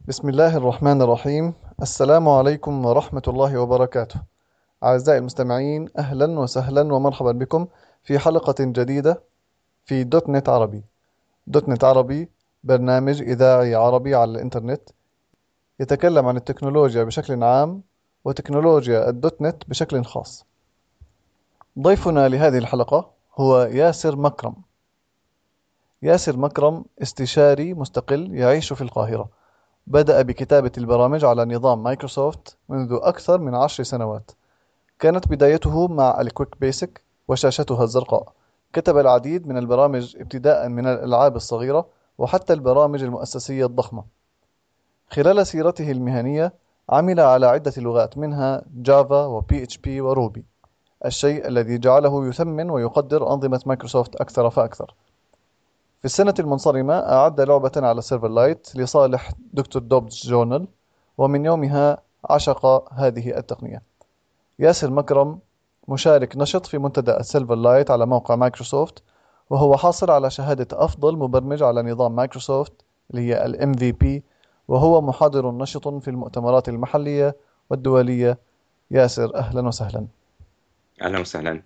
بسم الله الرحمن الرحيم. السلام عليكم ورحمة الله وبركاته. أعزائي المستمعين، أهلا وسهلا ومرحبا بكم في حلقة جديدة في دوت نت عربي. دوت نت عربي برنامج إذاعي عربي على الإنترنت يتكلم عن التكنولوجيا بشكل عام وتكنولوجيا الدوت نت بشكل خاص. ضيفنا لهذه الحلقة هو ياسر مكرم. ياسر مكرم استشاري مستقل يعيش في القاهرة. بدأ بكتابة البرامج على نظام مايكروسوفت منذ أكثر من 10 سنوات. كانت بدايته مع الكويك بيسك وشاشتها الزرقاء. كتب العديد من البرامج ابتداء من الألعاب الصغيرة وحتى البرامج المؤسسية الضخمة. خلال سيرته المهنية عمل على عدة لغات منها جافا وبي اتش بي وروبي، الشيء الذي جعله يثمن ويقدر أنظمة مايكروسوفت أكثر فأكثر. في السنة المنصرمة أعد لعبة على سيرفر لايت لصالح دكتور دوبز جورنال، ومن يومها عشق هذه التقنية. ياسر مكرم مشارك نشط في منتدى السيلفر لايت على موقع مايكروسوفت، وهو حاصل على شهادة أفضل مبرمج على نظام مايكروسوفت اللي هي ال MVP، وهو محاضر نشط في المؤتمرات المحلية والدولية. ياسر، أهلا وسهلا. أهلا وسهلا.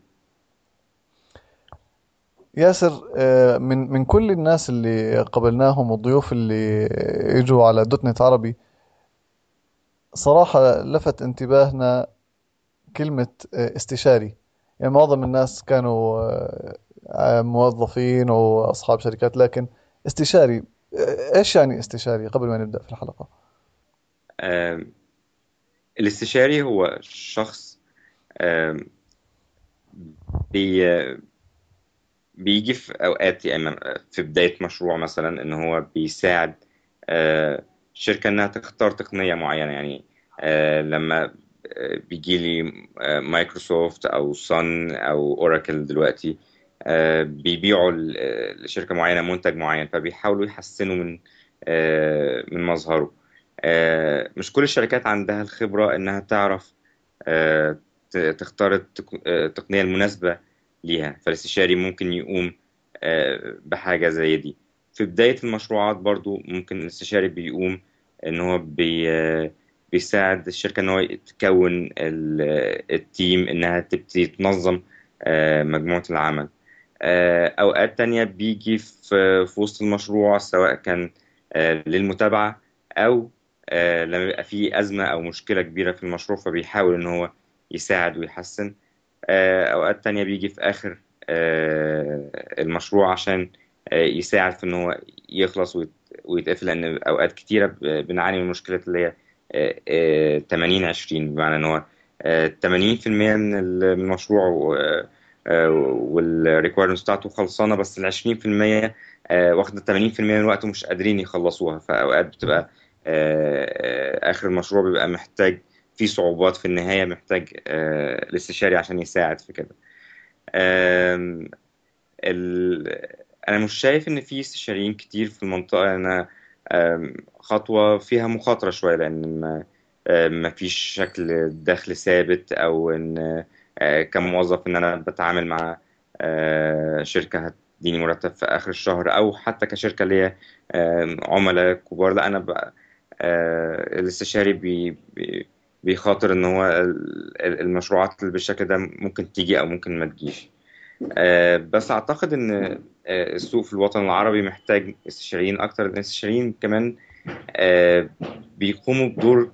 ياسر، من كل الناس اللي قبلناهم والضيوف اللي اجوا على دوت نت عربي، صراحة لفت انتباهنا كلمة استشاري. يعني معظم الناس كانوا موظفين وأصحاب شركات، لكن استشاري، إيش يعني استشاري قبل ما نبدأ في الحلقة؟ آم، الاستشاري هو شخص آم، بي بيجي في أوقات، يعني في بداية مشروع مثلا، إن هو بيساعد شركة إنها تختار تقنية معينة. يعني لما بيجي لي مايكروسوفت أو صن أو أوراكل دلوقتي، بيبيعوا لشركة معينة منتج معين، فبيحاولوا يحسنوا من مظهره. مش كل الشركات عندها الخبرة إنها تعرف تختار التقنية المناسبة ليها، فالاستشاري ممكن يقوم بحاجة زي دي. في بداية المشروعات برضو ممكن الاستشاري بيقوم إن هو بيساعد الشركة إن هو تكون التيم، إنها تبتدي تنظم مجموعة العمل. أوقات تانية بيجي في وسط المشروع، سواء كان للمتابعة، أو لما يبقى فيه أزمة أو مشكلة كبيرة في المشروع، فبيحاول إن هو يساعد ويحسن. أوقات تانية بيجي في آخر المشروع عشان يساعد في إن هو يخلص ويتقفل، لأن أوقات كتيرة بنعاني من مشكلة اللي هي 80-20، بمعنى إن هو 80% من المشروع والريكويرمنتس بتاعته خلصانة، بس ال20% واخدة 80% من الوقت ومش قادرين يخلصوها. فأوقات بتبقى آخر المشروع بيبقى محتاج في صعوبات في النهاية، محتاج الاستشاري عشان يساعد في كده. آم، ال... أنا مش شايف إن في استشاريين كتير في المنطقة. أنا خطوة فيها مخاطرة شوية، لأن ما فيش شكل دخل ثابت، أو إن كموظف إن أنا بتعامل مع شركة هتديني مرتب في آخر الشهر، أو حتى كشركة ليا عملاء كبار. لا، أنا بقى الاستشاري بيخاطر إن هو المشروعات اللي بالشكل ده ممكن تيجي أو ممكن ما تجيش. بس أعتقد إن السوق في الوطن العربي محتاج استشاريين أكتر. الاستشاريين كمان آه، بيقوموا بدور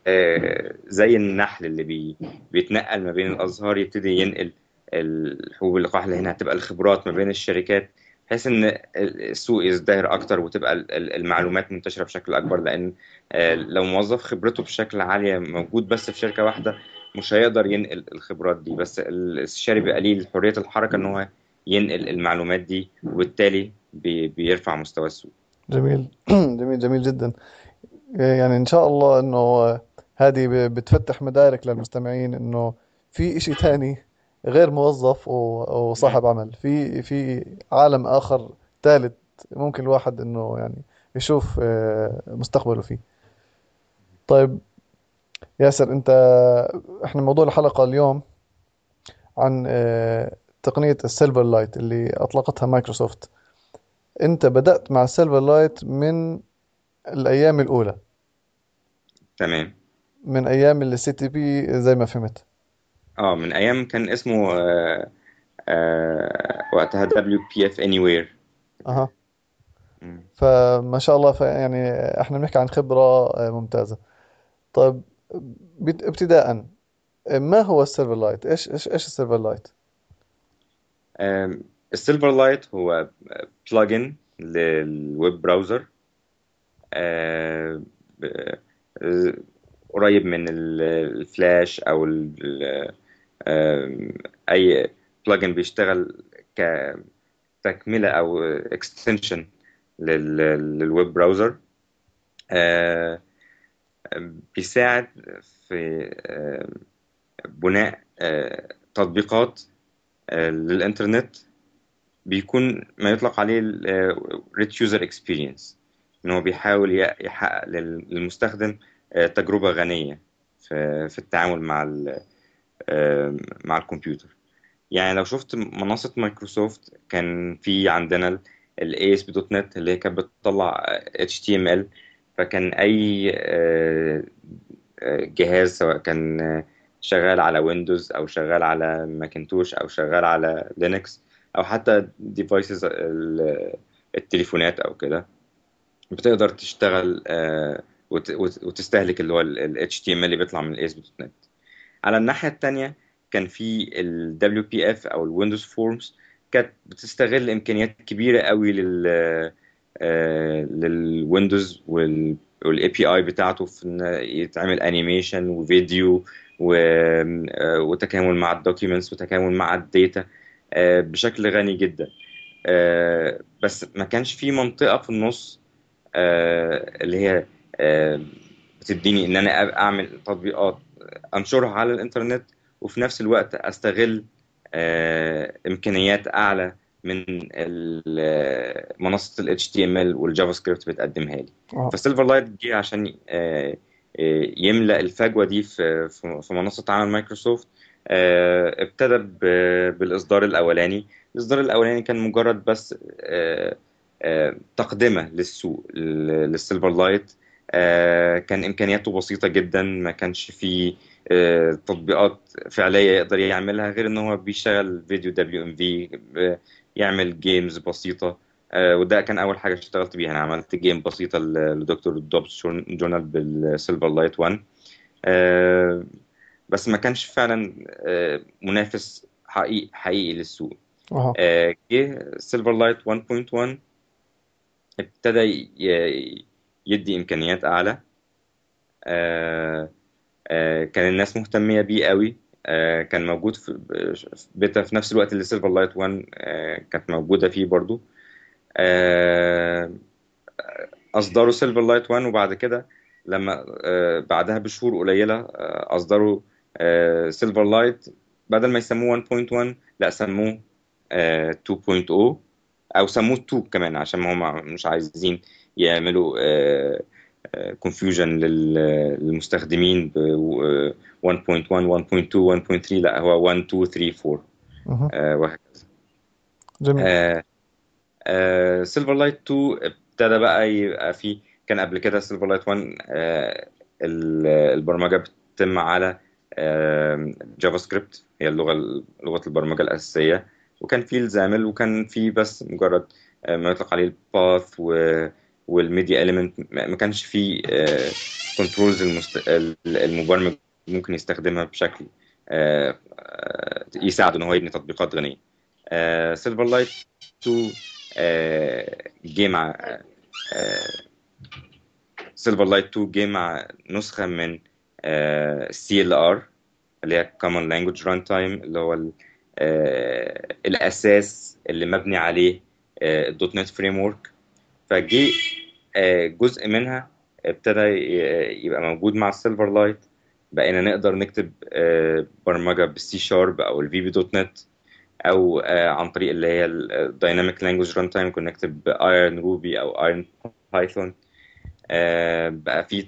زي النحل اللي بيتنقل ما بين الأزهار، يبتدي ينقل الحبوب اللقاح اللي هنا هتبقى الخبرات ما بين الشركات، بحيث إن السوق يزدهر أكتر وتبقى المعلومات منتشرة بشكل أكبر. لأن لو موظف خبرته بشكل عالية موجود بس في شركة واحدة، مش هيقدر ينقل الخبرات دي. بس الاستشاري بيبقى ليه حرية الحركة إن هو ينقل المعلومات دي، وبالتالي بيرفع مستوى السوق. جميل. جميل جميل جدا. يعني إن شاء الله إنه هذه بتفتح مدارك للمستمعين إنه في إشي تاني غير موظف وصاحب عمل، في عالم آخر ثالث ممكن الواحد إنه يعني يشوف مستقبله فيه. طيب ياسر، أنت، إحنا موضوع الحلقة اليوم عن تقنية السيلفر لايت اللي أطلقتها مايكروسوفت. أنت بدأت مع السيلفر لايت من الأيام الأولى، تمام. من ايام السي تي بي زي ما فهمت. اه، من ايام كان اسمه وقتها WPF Anywhere. اها. مم. فما شاء الله، يعني احنا بنحكي عن خبرة ممتازة. طيب، ابتداء، ما هو السيلفر لايت؟ ايش السيلفر لايت؟ السيلفر لايت هو بلجن للويب براوزر. آه، ب- آه، قريب من الفلاش او اي بلجن بيشتغل كتكملة او اكستنشن للويب براوزر. آه، بيساعد في بناء تطبيقات للإنترنت، بيكون ما يطلق عليه rich user experience، إن هو بيحاول يحقق للمستخدم تجربة غنية في التعامل مع الكمبيوتر. يعني لو شفت منصة مايكروسوفت، كان في عندنا ال ASP.NET اللي هي كانت بتطلع HTML. فكان أي جهاز، سواء كان شغال على ويندوز أو شغال على ماكنتوش أو شغال على لينكس أو حتى ديفايسز التليفونات أو كده، بتقدر تشتغل وتستهلك اللي هو ال HTML اللي بيطلع من ال ASP.NET. على الناحية التانية، كان في ال WPF أو ال Windows Forms، كانت بتستغل إمكانيات كبيرة قوي للويندوز وال API بتاعته، في إن يتعمل أنيميشن وفيديو وتكامل مع الدوكيومنتس وتكامل مع الداتا بشكل غني جدا. بس ما كانش في منطقة في النص اللي هي آه، بتديني ان انا اعمل تطبيقات انشرها على الانترنت، وفي نفس الوقت استغل امكانيات اعلى من منصة ال HTML والجافا سكريبت بتقدمها لي. اه. فالسيلفر لايت جه عشان يملأ الفجوة دي في منصة عمل مايكروسوفت. ابتدى بالإصدار الأولاني. الإصدار الأولاني كان مجرد بس تقدمة للسوق للسيلفر لايت. كان إمكانياته بسيطة جدا، ما كانش فيه تطبيقات فعلية يقدر يعملها، غير إن هو بيشتغل فيديو WMV، يعمل جيمز بسيطة. وده كان أول حاجة اشتغلت بيها. أنا عملت جيم بسيطة لدكتور دوبس جورنال بالسيلفر لايت 1. آه، بس ما كانش فعلا منافس حقيقي للسوق. اه. جه سيلفر لايت 1.1، ابتدى يدي إمكانيات أعلى. آه، كان الناس مهتمية بيه قوي. كان موجود في بيتا في نفس الوقت اللي سيلفر لايت 1 كانت موجودة فيه برضو. آه، أصدروا سيلفر لايت 1، وبعد كده لما بعدها بشهور قليلة أصدروا سيلفر لايت. بدل ما يسموه 1.1، لا سموه 2.0، أو سموه 2 كمان عشان ما هم مش عايزين يعملوا confusion للمستخدمين ب 1.1 1.2 1.3. لا، هو 1 2 3 4 مه. وهكذا. جميل. سيلفر لايت 2 ابتدى بقى يبقى فيه. كان قبل كده سيلفر لايت 1 البرمجة بتتم على جافا سكريبت، هي لغة البرمجة الأساسية. وكان فيه الزامل، وكان فيه بس مجرد ما يطلق عليه الباث والميديا اليمنت. ما كانش فيه كنترولز المبرمج ممكن يستخدمها بشكل يساعده ان هو يبني تطبيقات غنية. سيلفر لايت 2 جه مع سيلفر لايت 2 جه مع نسخة من CLR، اللي هي Common Language Runtime، اللي هو الأساس اللي مبني عليه الدوت نت فريم ورك. فجه جزء منها ابتدى يبقى موجود مع السيلفر لايت. بقينا نقدر نكتب برمجة بالسي شارب أو الفي بي دوت نت، او عن طريق اللي هي الدايناميك لانجويج ران تايم، كنا نكتب ايرن روبي او ايرن بايثون. بقى في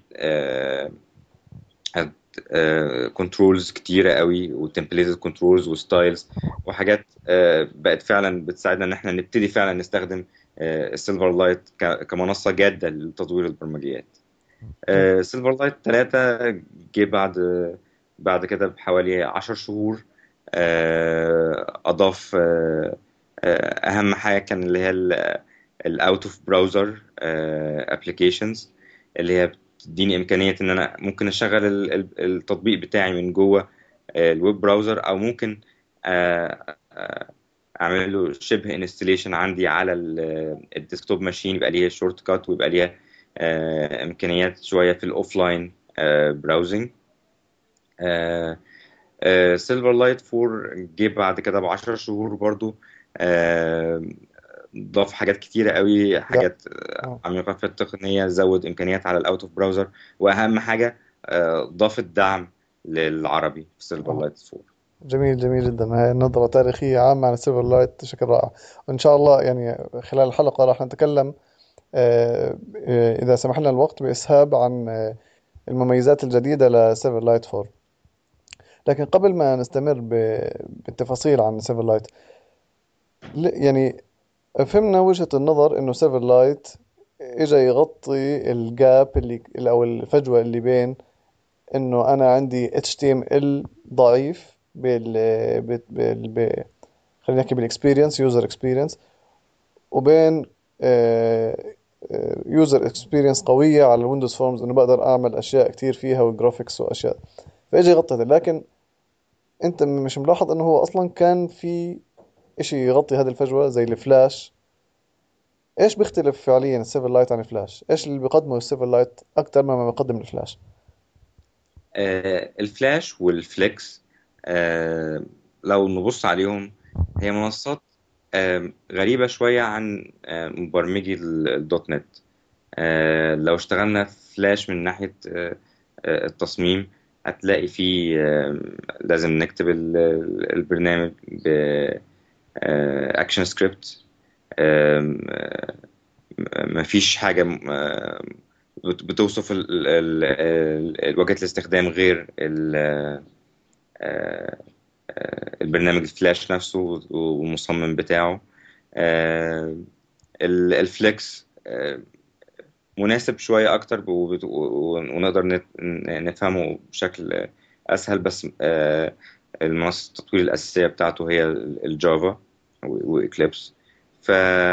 كنترولز كتيره قوي، وتمبليتد كنترولز وستايلز وحاجات بقت فعلا بتساعدنا ان احنا نبتدي فعلا نستخدم السيلفر لايت كمنصه جاده لتطوير البرمجيات. سيلفر لايت 3 جه بعد كده بحوالي 10 شهور. أضاف أهم حاجة كان اللي هي الأوت أوف براوزر أبليكيشنز، اللي هي بتديني إمكانية إن أنا ممكن أشغل التطبيق بتاعي من جوه الويب براوزر، أو ممكن أعمل له شبه انستليشن عندي على الديسكتوب ماشين، يبقى ليها شورت كات ويبقى ليها إمكانيات شوية في الأوفلاين براوزنج. سيلفر لايت 4 جه بعد كده بعشر شهور برضو. آه، ضاف حاجات كتيرة قوي، لا. حاجات عميقة في التقنية، زود إمكانيات على الأوت أوف براوزر، وأهم حاجة ضاف الدعم للعربي في سيلفر آه. لايت 4. جميل، جميل جدا. هاي نظرة تاريخية عامة عن السيلفر لايت بشكل رائع. وإن شاء الله يعني خلال الحلقة راح نتكلم إذا سمح لنا الوقت بإسهاب عن المميزات الجديدة لسيلفر لايت 4. لكن قبل ما نستمر بالتفاصيل عن سيلفر لايت، يعني فهمنا وجهة النظر إنه سيلفر لايت إجا يغطي الجاب أو الفجوة اللي بين إنه أنا عندي HTML ضعيف خلينا نحكي بالاكسبيرينس، يوزر اكسبيرينس، وبين يوزر اكسبيرينس قوية على الويندوز فورمز، انه بقدر اعمل اشياء كتير فيها وجرافيكس واشياء. فاجي غطيت، لكن انت مش ملاحظ انه هو اصلا كان في اشي يغطي هذه الفجوة زي الفلاش؟ ايش بيختلف فعليا السيفر لايت عن الفلاش؟ ايش اللي بيقدمه السيفر لايت اكثر مما بيقدم الفلاش؟ الفلاش والفليكس، لو نبص عليهم، هي منصات غريبة شوية عن مبرمجي الدوت نت. لو اشتغلنا في فلاش من ناحية التصميم، هتلاقي فيه لازم نكتب البرنامج بأكشن سكريبت. مفيش حاجة بتوصف واجهة الاستخدام غير آه، البرنامج الفلاش نفسه والمصمم بتاعه. آه، الفليكس مناسب شوية أكتر، ونقدر نفهمه بشكل أسهل. بس المنصة التطوير الأساسية بتاعته هي الجافا وإكليبس. ف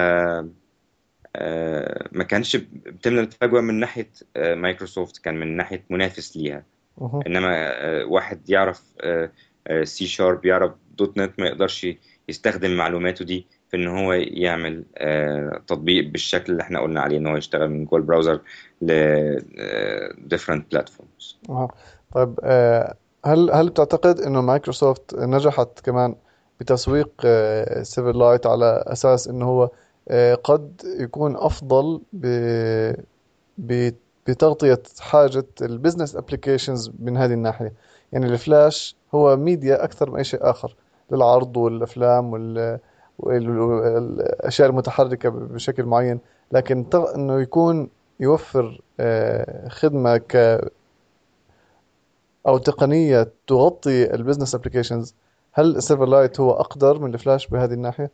ما كانش بتملى الفجوة من ناحية مايكروسوفت، كان من ناحية منافس ليها. مه. إنما واحد يعرف سي شارب، يعرف دوت نت، ما يقدرش يستخدم معلوماته دي في إن هو يعمل تطبيق بالشكل اللي احنا قلنا عليه، إن هو يشتغل من جوه البراوزر ل different platforms. أها. طيب، هل بتعتقد انه مايكروسوفت نجحت كمان بتسويق سيفر لايت على اساس انه هو قد يكون افضل ب- بتغطية حاجة البزنس ابليكيشنز من هذه الناحية؟ يعني الفلاش هو ميديا اكثر من اي شيء اخر للعرض والافلام والاشياء المتحركة بشكل معين. لكن انه يكون يوفر خدمة او تقنيه تغطي البزنس ابلكيشنز، هل السيلفر لايت هو اقدر من الفلاش بهذه الناحيه؟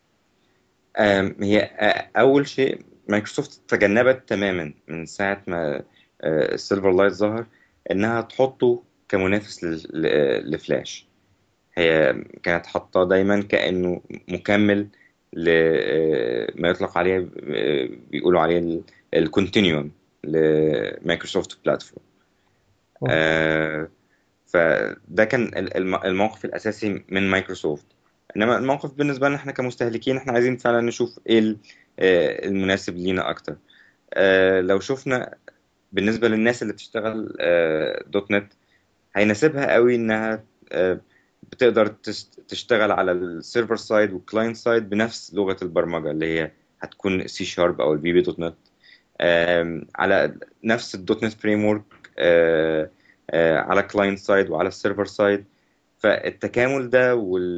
هي أول شيء مايكروسوفت تجنبت تماما من ساعة ما السيلفر لايت ظهر إنها تحطه كمنافس لفلاش. هي كانت حاطاه دايما كأنه مكمل لما يطلق عليه، بيقولوا عليه الكونتينيوم لمايكروسوفت بلاتفورم. مه. آه، فده كان الموقف الأساسي من مايكروسوفت. إنما الموقف بالنسبة لنا إحنا كمستهلكين، إحنا عايزين فعلا نشوف إيه المناسب لينا أكتر. لو شفنا بالنسبة للناس اللي بتشتغل دوت نت، هيناسبها قوي إنها بتقدر تشتغل على السيرفر سايد والكلاينت سايد بنفس لغة البرمجة، اللي هي هتكون سي شارب أو الفي بي دوت نت، على نفس الدوت نت فريم ورك، على كلاينت سايد وعلى السيرفر سايد. فالتكامل ده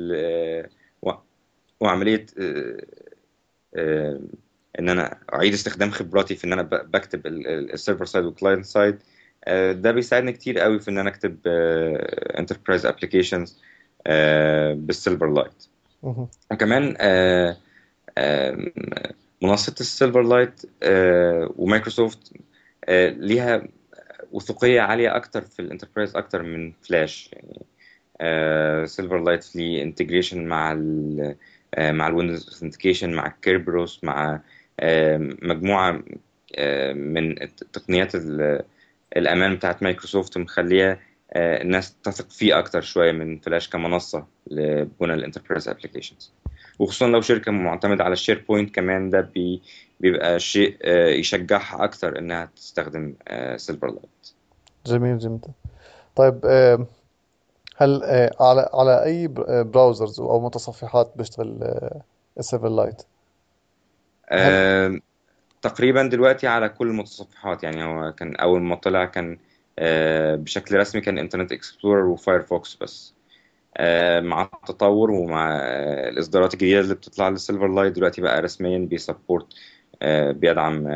وعملية آه، ان انا اعيد استخدام خبراتي في ان انا بكتب السيرفر سايد والكلاينت سايد، ده بيساعدني كتير قوي في ان انا اكتب انتربرايز ابلكيشنز بالسيلفر لايت. مه. وكمان آم، منصة السيلفر لايت ومايكروسوفت ليها وثوقية عالية أكتر في الانتربرايز أكتر من فلاش يعني. سيلفر لايت ليه انتجريشن مع ال مع الويندوز اوثنتيكيشن، مع الكيربروس، مع مجموعة من تقنيات الأمان بتاعت مايكروسوفت، مخلية الناس تثق فيه أكتر شوية من فلاش كمنصة لبناء الانتربرايز ابلكيشنز. وخصوصا لو شركة معتمدة على الشير بوينت كمان، ده بيبقى شيء يشجعها أكتر إنها تستخدم سيلفر لايت. جميل جدا. طيب هل على أي براوزرز أو متصفحات بيشتغل السيلفر لايت؟ هل تقريبا دلوقتي على كل المتصفحات. يعني هو كان أول ما طلع كان بشكل رسمي كان انترنت اكسبلورر وفايرفوكس بس. مع التطور ومع الإصدارات الجديدة اللي بتطلع للسيلفر لايت دلوقتي بقى رسميا بيسبورت، بيدعم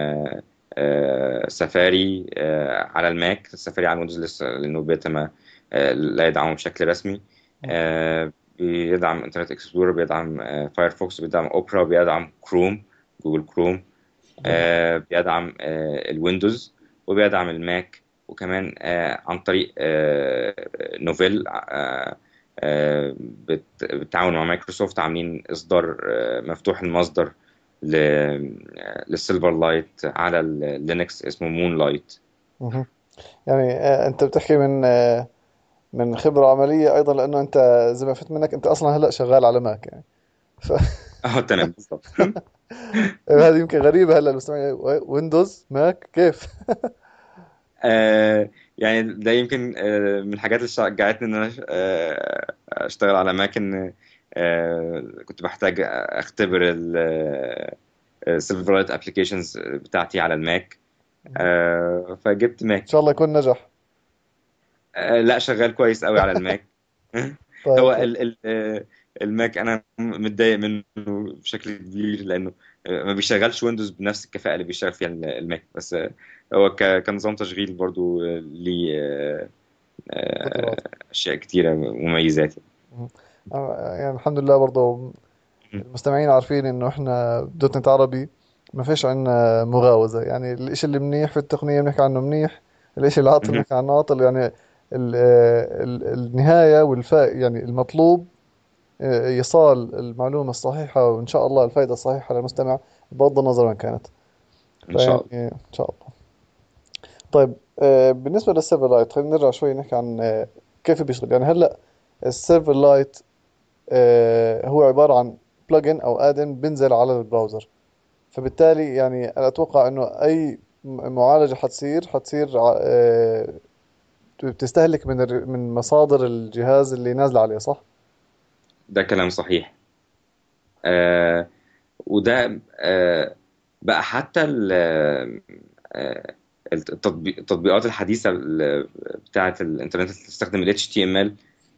سفاري على الماك. سفاري على الويندوز لسه لأنه بيتا ما لا يدعمه بشكل رسمي. بيدعم انترنت اكسبلورر، بيدعم فايرفوكس، بيدعم اوبرا، بيدعم كروم، جوجل كروم. جميل. بيدعم الويندوز وبيدعم الماك. وكمان عن طريق نوفيل بالتعاون مع مايكروسوفت عاملين إصدار مفتوح المصدر للسيلفر لايت على اللينكس اسمه مون لايت. مهم. يعني أنت بتحكي من خبرة عملية أيضا، لأنه أنت زي ما فهمت منك أنت أصلا هلأ شغال على ماك يعني. ف... اه تمام بالظبط. هذه يمكن غريبة هلأ المستمعين، ويندوز ماك كيف؟ يعني ده يمكن من الحاجات اللي شجعتني ان انا اشتغل على ماك، ان كنت بحتاج اختبر السيلفر لايت ابلكيشنز بتاعتي على الماك. فجبت إن شاء ماك. الله يكون نجح. لا شغال كويس قوي على الماك. طيب هو طيب. الماك انا متضايق منه بشكل كبير، لانه ما بيشغلش ويندوز بنفس الكفاءة اللي بيشتغل فيها الماك. بس هو كنظام تشغيل برضو ليه قدرات. اشياء كتيرة مميزات. مهم. يعني الحمد لله برضه المستمعين عارفين انه احنا بدوت نت عربي ما فيش عنا مغاوزة. يعني الاشي اللي منيح في التقنية بنحكي عنه منيح، الاشي اللي عاطل مهم. بنحكي عنه عاطل. يعني النهاية يعني المطلوب ايصال المعلومة الصحيحة وان شاء الله الفائدة الصحيحة للمستمع بغض النظر وين كانت. ان شاء فيعني الله. ان شاء الله. طيب بالنسبة للسيرفر لايت خلينا نرجع شوي نحكي عن كيف بيشتغل. يعني هلا السيرفر لايت هو عبارة عن بلجن او ادن بنزل على البراوزر. فبالتالي يعني أنا أتوقع إنه أي معالجة حتصير بتستهلك من مصادر الجهاز اللي نازلة عليه، صح؟ ده كلام صحيح. وده بقى حتى التطبيقات الحديثة بتاعة الإنترنت اللي تستخدم ال HTML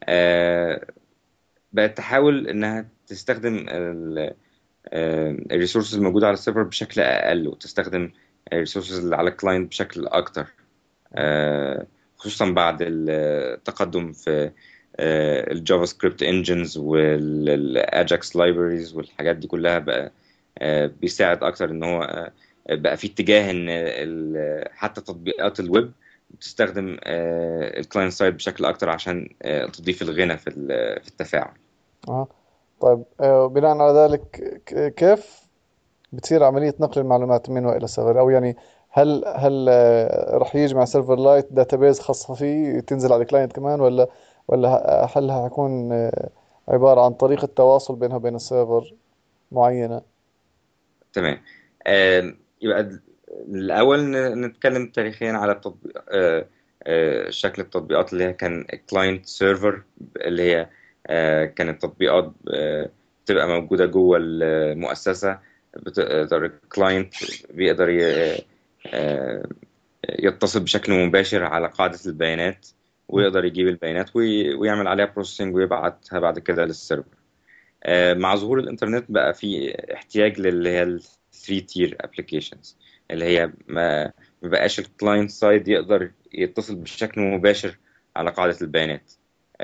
بقت تحاول إنها تستخدم الريسورسز الموجودة على السيرفر بشكل أقل، وتستخدم الريسورسز اللي على الكلاينت بشكل أكتر. خصوصا بعد التقدم في الجافا سكريبت انجنز والاجاكس لايبريز والحاجات دي كلها، بقى بيساعد اكتر ان هو بقى في اتجاه ان حتى تطبيقات الويب بتستخدم الكلاينت سايد بشكل اكتر عشان تضيف الغنى في التفاعل. أه. طيب بناء على ذلك كيف بتصير عملية نقل المعلومات من وإلى السيرفر؟ أو يعني هل رح يجي مع سيرفر لايت داتابيز خاصة فيه تنزل على الكلاينت كمان، ولا هل حيكون عبارة عن طريقة تواصل بينها وبين السيرفر معينة؟ تمام. يبقى الأول نتكلم تاريخيا على التطبيق، شكل التطبيقات اللي هي كان كلاينت سيرفر، اللي هي كانت تطبيقات بتبقى موجودة جوه المؤسسة. بتقدر الكلاينت بيقدر آه، يتصل بشكل مباشر على قاعدة البيانات، ويقدر يجيب البيانات ويعمل عليها بروسيسنج ويبعتها بعد كده للسيرفر. مع ظهور الإنترنت بقى في احتياج للي هي ال 3 tier applications، اللي هي ما بقاش الكلاينت سايد يقدر يتصل بشكل مباشر على قاعدة البيانات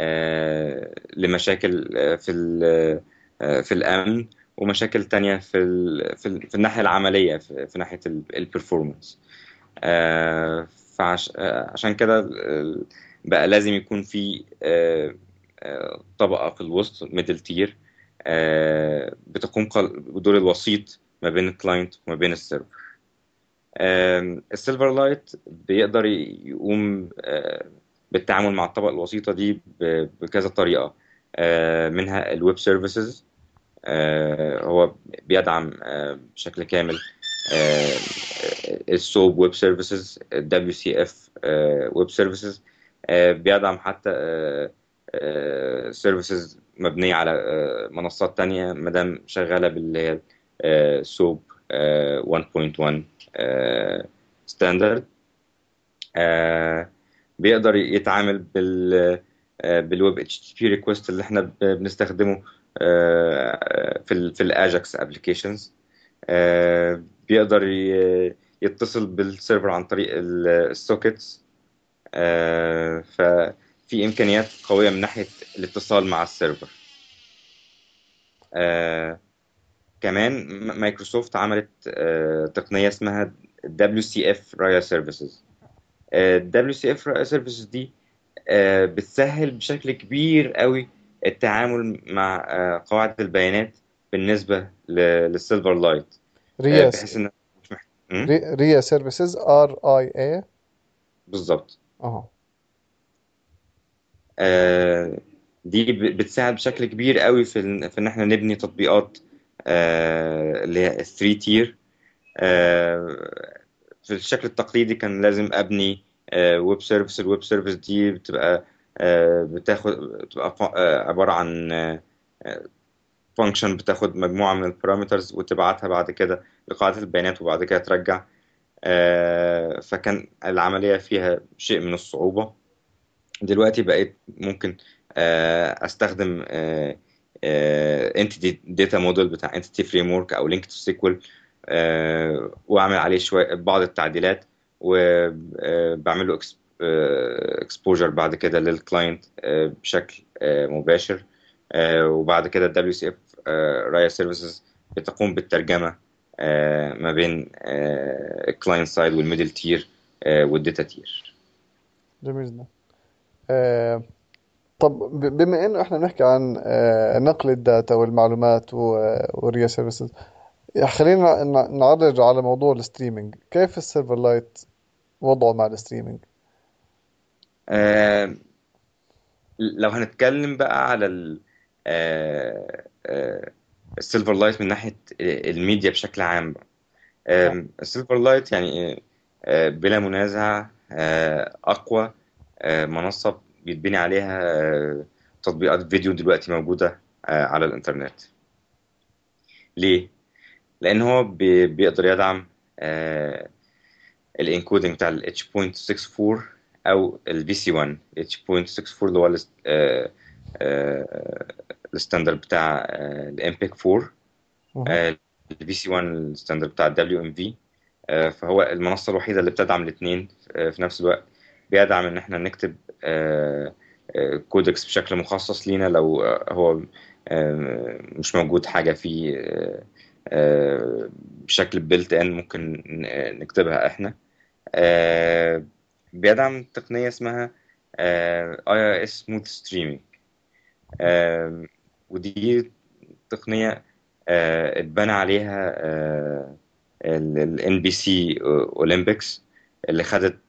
لمشاكل في الأمن، ومشاكل تانية في الناحية العملية، في ناحية البرفورمانس. فعشان كده بقى لازم يكون في طبقة في الوسط، ميدل تير، بتقوم بدور الوسيط ما بين الكلاينت وما بين السيرفر. السيلفر لايت بيقدر يقوم بالتعامل مع الطبقة الوسيطة دي بكذا طريقة. منها الويب سيرفيسز. هو بيدعم بشكل كامل آه، السوب ويب سيرفيسز، الدبليو سي اف ويب سيرفيسز. بيدعم حتى سيرفيسز مبنية على منصات تانية مادام شغالة باللي هي سوب 1.1 ستاندرد. بيقدر يتعامل بالويب اتش تي بي ريكوست اللي احنا بنستخدمه في الاجاكس ابلكيشنز. بيقدر يتصل بالسيرفر عن طريق السوكيتس. ففي امكانيات قويه من ناحيه الاتصال مع السيرفر. آه، كمان مايكروسوفت عملت تقنيه اسمها WCF رايا سيرفيسز. WCF رايا سيرفيسز دي بتسهل بشكل كبير قوي التعامل مع قواعد البيانات بالنسبة للسيلفر لايت. ريا بحيث ان مش ريا سيرفيسز RIA. بالظبط. اه. آه، دي بتساعد بشكل كبير قوي في ان احنا نبني تطبيقات اللي هي 3 تير. في الشكل التقليدي كان لازم ابني ويب سيرفيس. الويب سيرفيس دي بتبقى بتبقى عبارة عن فانكشن بتاخد مجموعة من البارامترز وتبعتها بعد كده لقاعدة البيانات وبعد كده ترجع. فكان العملية فيها شيء من الصعوبة. دلوقتي بقيت ممكن استخدم entity data model بتاع entity framework او linked to SQL، واعمل عليه شوية بعض التعديلات، وبعمل له exposure بعد كده للكلاينت بشكل مباشر. وبعد كده ال WCF رايا سيرفيسز بتقوم بالترجمة ما بين الكلاينت سايد والميدل تير والداتا تير. جميل جدا. آه، طب بما انه احنا بنحكي عن نقل الداتا والمعلومات والريا سيرفيسز، خلينا نعرج على موضوع الستريمينج. كيف السيلفر لايت وضعه مع الستريمينج؟ آه، لو هنتكلم بقى على السيلفر لايت من ناحية الميديا بشكل عام بقى. السيلفر لايت يعني بلا منازع أقوى منصة بيتبني عليها تطبيقات فيديو دلوقتي موجودة على الإنترنت. ليه؟ لأن هو بيقدر يدعم الانكودنج بتاع ال H.64 او ال VC1. H.64 اللي هو الستاندرد بتاع ال MPEG 4. مه. ال VC1 الستاندرد بتاع ال WMV. فهو المنصة الوحيدة اللي بتدعم الاثنين في نفس الوقت. بيدعم ان احنا نكتب كودكس بشكل مخصص لينا لو هو مش موجود حاجة فيه بشكل بيلت ان ممكن نكتبها احنا. آه، بيدعم تقنية اسمها IIS سموث ستريمينج. ودي تقنية اتبنى عليها ال NBC أولمبيكس اللي خدت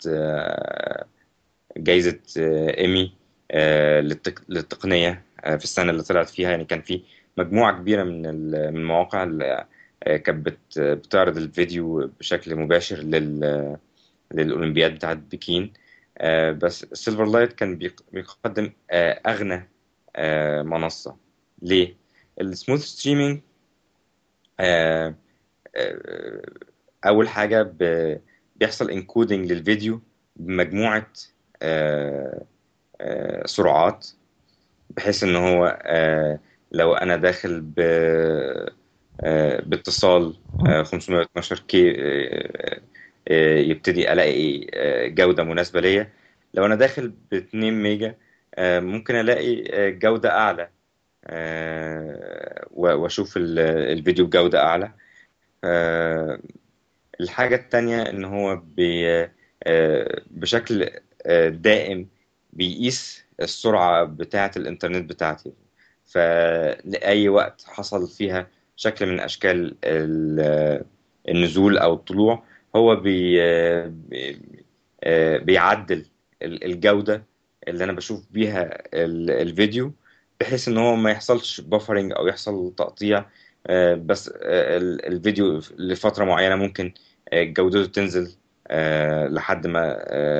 جايزة إيمي للتقنية في السنة اللي طلعت فيها. يعني كان في مجموعة كبيرة من المواقع اللي كانت بتعرض الفيديو بشكل مباشر للأولمبياد بتاعت بكين. بس السيلفر لايت كان بيقدم أغنى منصة. ليه؟ السموث ستريمينج أول حاجة بيحصل انكودنج للفيديو بمجموعة آه، سرعات، بحيث إن هو لو أنا داخل باتصال 512 كي يبتدي ألاقي جودة مناسبة ليا. لو أنا داخل ب 2 ميجا ممكن ألاقي جودة أعلى، وأشوف الفيديو بجودة أعلى. آه، الحاجة التانية إن هو بشكل دائم بيقيس السرعة بتاعة الإنترنت بتاعتي. فلأي وقت حصل فيها شكل من أشكال النزول أو الطلوع، هو بيعدل الجودة اللي أنا بشوف بيها الفيديو، بحيث إن هو ما يحصلش بافرنج أو يحصل تقطيع. بس الفيديو لفترة معينة ممكن جودته تنزل لحد ما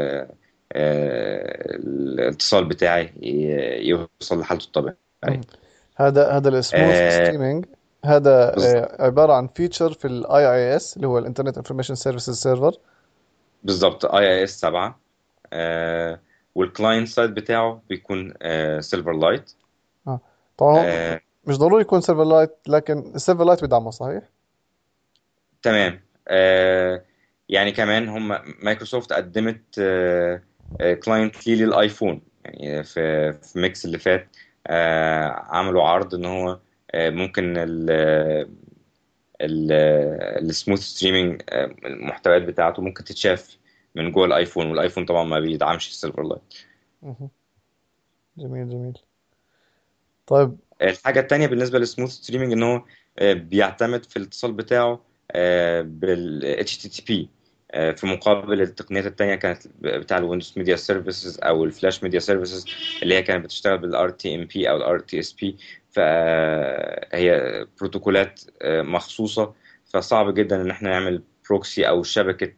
الاتصال بتاعي يوصل لحالته مم. الطبيعية. هذا السموث آه، ستريمينج، هذا بز- عبارة عن فيتشر في الاي اي اس اللي هو الانترنت انفورميشن سيرفيسز سيرفر. بالظبط اي اس 7. والكلاينت سايد بتاعه بيكون سيلفر لايت. اه طبعا هو مش ضروري يكون سيرفر لايت، لكن السيرفر لايت بيدعمه صحيح. تمام. يعني كمان هم مايكروسوفت قدمت كلاينت لي للايفون، يعني في ميكس اللي فات عملوا عرض ان هو ممكن السموث ستريمينج المحتويات بتاعته ممكن تتشاف من جوه الايفون، والايفون طبعا ما بيدعمش السيلفر لايت. مهم. جميل جميل. طيب. الحاجة التانية بالنسبة للسموث ستريمينج ان هو بيعتمد في الاتصال بتاعه بال HTTP، في مقابل التقنيات التانية كانت بتاع الويندوز ميديا سيرفيسز او الفلاش ميديا سيرفيسز اللي هي كانت بتشتغل بال RTMP او ال RTSP. فهي بروتوكولات مخصوصة، فصعب جدا ان احنا نعمل بروكسي او شبكة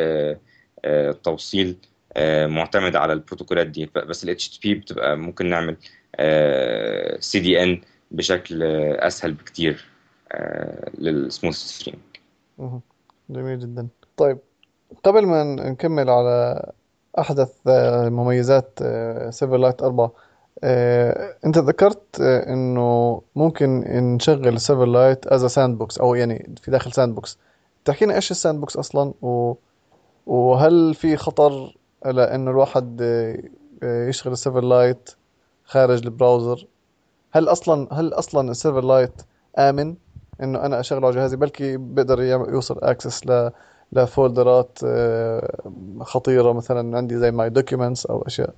توصيل معتمدة على البروتوكولات دي. بس ال HTTP بتبقى ممكن نعمل CDN بشكل اسهل بكتير للسموث ستريم. مهم. جميل جدا. طيب، قبل ما نكمل على أحدث مميزات سيلفر لايت 4، أنت ذكرت إنه ممكن نشغل سيلفر لايت از ساند بوكس، أو يعني في داخل ساند بوكس. تحكينا إيش الساند بوكس أصلا، وهل في خطر على إنه الواحد يشغل السيلفر لايت خارج البراوزر؟ هل أصلا السيلفر لايت آمن إنه أنا أشغله على جهازي؟ بلكي بقدر يوصل أكسس لفولدرات خطيرة مثلا عندي زي ماي دوكيومنتس أو أشياء.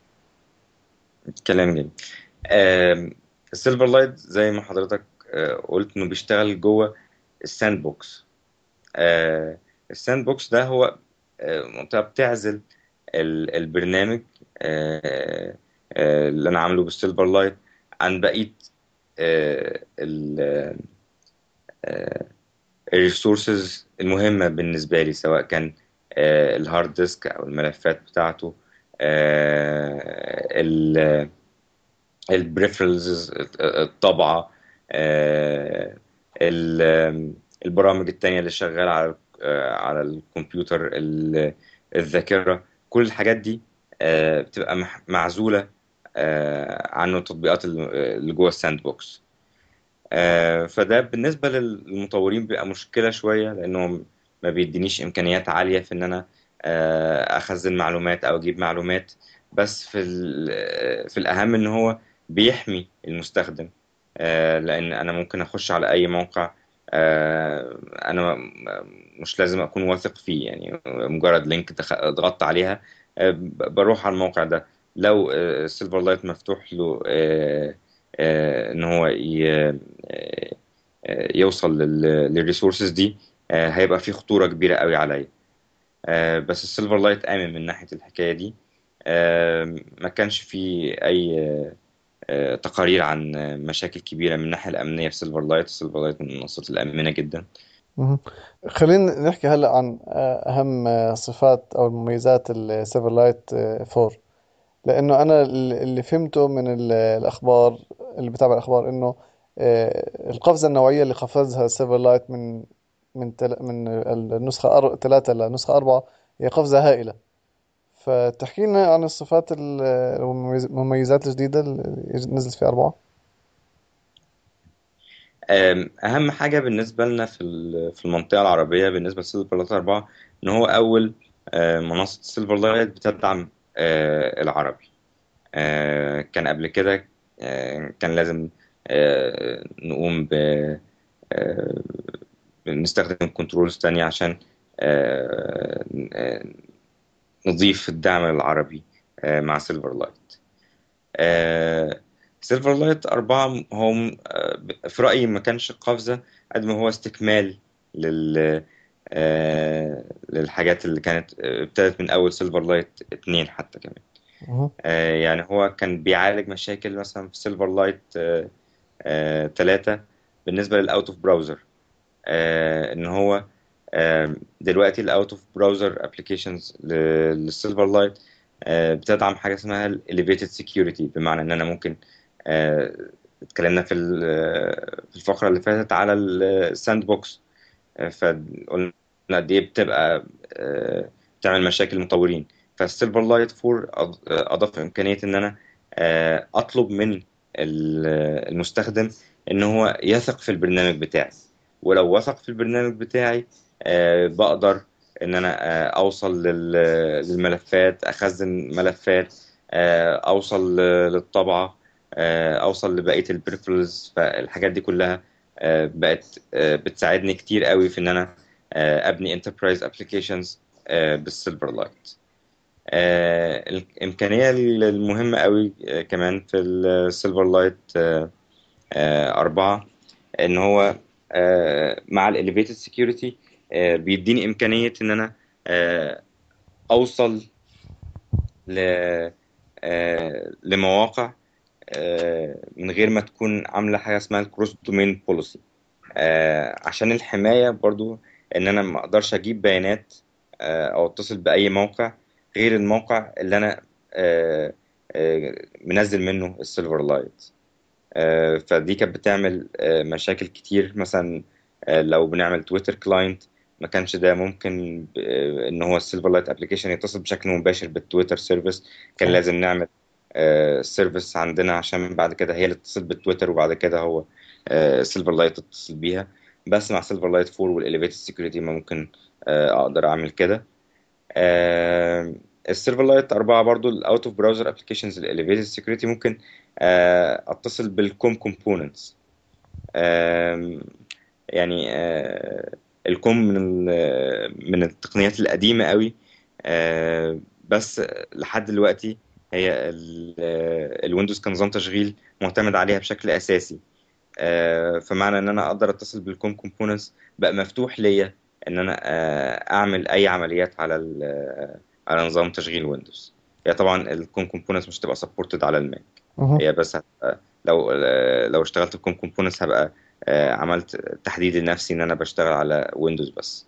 كلام جميل. السيلفر لايت زي ما حضرتك قلت انه بيشتغل جوه الساند بوكس. الساند بوكس ده هو منطقة بتعزل البرنامج اللي انا عامله بالسيلفر لايت عن بقية الريسورسز المهمة بالنسبة لي، سواء كان الهارد ديسك أو الملفات بتاعته، البريفرنسز، الطبعة، آه، ال- البرامج التانية اللي شغالة على الكمبيوتر، الذاكرة. كل الحاجات دي بتبقى معزولة عن التطبيقات اللي جوه الساند بوكس. فده بالنسبة للمطورين بيبقى مشكلة شوية، لأنه ما بيدينيش إمكانيات عالية في إن أنا أخزن معلومات أو أجيب معلومات. بس في الأهم إن هو بيحمي المستخدم، لأن أنا ممكن أخش على أي موقع أنا مش لازم أكون واثق فيه، يعني مجرد لينك ضغطت عليها بروح على الموقع ده. لو السيلفر لايت مفتوح له ان هو يوصل للريسورسز دي، هيبقى في خطورة كبيرة قوي عليا. بس السيلفر لايت آمن من ناحية الحكاية دي. ما كانش في أي تقارير عن مشاكل كبيرة من الناحية الأمنية في سيلفر لايت. السيلفر لايت من المنصات الآمنة جدا. مهم. خلينا نحكي هلا عن أهم صفات أو مميزات السيلفر لايت 4. لأنه أنا اللي فهمته من الأخبار، اللي بتابع الأخبار، إنه القفزة النوعية اللي قفزها السيلفر لايت من النسخة 3 لنسخة 4 هي قفزة هائلة. فتحكي لنا عن الصفات المميزات الجديدة اللي نزلت في 4. أهم حاجة بالنسبة لنا في المنطقة العربية بالنسبة لسيلفر لايت 4، إن هو أول منصة سيلفر لايت بتدعم العربي. كان قبل كده كان لازم نقوم آه، بنستخدم كنترولز تانية عشان آه، آه، نضيف الدعم العربي مع سيلفر لايت. سيلفر لايت 4 هو في رأيي ما كانش قفزة قد ما هو استكمال لل للحاجات اللي كانت ابتدت من أول سيلفر لايت 2 حتى كمان. مهم. يعني هو كان بيعالج مشاكل مثلا في سيلفر لايت 3 بالنسبة للأوت اوف براوزر. إن هو دلوقتي الاوت اوف براوزر ابلكيشنز للسيلفر لايت بتدعم حاجه اسمها elevated security، بمعنى ان انا ممكن آه، اتكلمنا في الفقره اللي فاتت على الساند بوكس. فقلنا قد ايه بتبقى بتعمل مشاكل للمطورين. فالسيلفر لايت 4 اضاف امكانيه ان انا اطلب من المستخدم ان هو يثق في البرنامج بتاعي. ولو وثق في البرنامج بتاعي بقدر ان انا اوصل للملفات، اخزن ملفات، اوصل للطبعة، اوصل لبقية البريفرالز. فالحاجات دي كلها بقت بتساعدني كتير قوي في ان انا ابني انتربرايز ابلكيشنز بالسيلفر لايت. الامكانيه المهمه قوي كمان في السيلفر لايت 4 ان هو مع الاليفيتد سكيورتي بيديني امكانيه ان انا اوصل ل لمواقع من غير ما تكون عامله حاجه اسمها الكروس دومين بوليسي. عشان الحمايه برضو، ان انا ما اقدرش اجيب بيانات او اتصل باي موقع غير الموقع اللي انا منزل منه السيلفر لايت. فدي كانت بتعمل مشاكل كتير. مثلا لو بنعمل تويتر كلاينت، ما كانش ده ممكن ان هو السيلفر لايت ابلكيشن يتصل بشكل مباشر بالتويتر سيرفيس. كان صح. لازم نعمل سيرفيس عندنا عشان بعد كده هي اللي تتصل بالتويتر، وبعد كده هو سيلفر لايت تتصل بيها. بس مع سيلفر لايت 4 والاليفيتد سكيورتي ما ممكن اقدر اعمل كده. السيلفر لايت 4 برضو الاوت اوف براوزر ابلكيشنز الاليفيتد سكيورتي ممكن اتصل بالكوم كومبوننتس. يعني الكوم من التقنيات القديمة قوي. بس لحد دلوقتي هي الويندوز كنظام تشغيل معتمد عليها بشكل أساسي. فمعنى ان انا اقدر اتصل بالكوم كومبوننتس بقى مفتوح ليا ان انا اعمل اي عمليات على على نظام تشغيل ويندوز. هي طبعا الكوم كومبوننتس مش تبقى سبورتد على الماك. مهم. هي بس لو اشتغلت بكوم كومبوننتس هبقى عملت تحديد لنفسي ان انا بشتغل على ويندوز بس.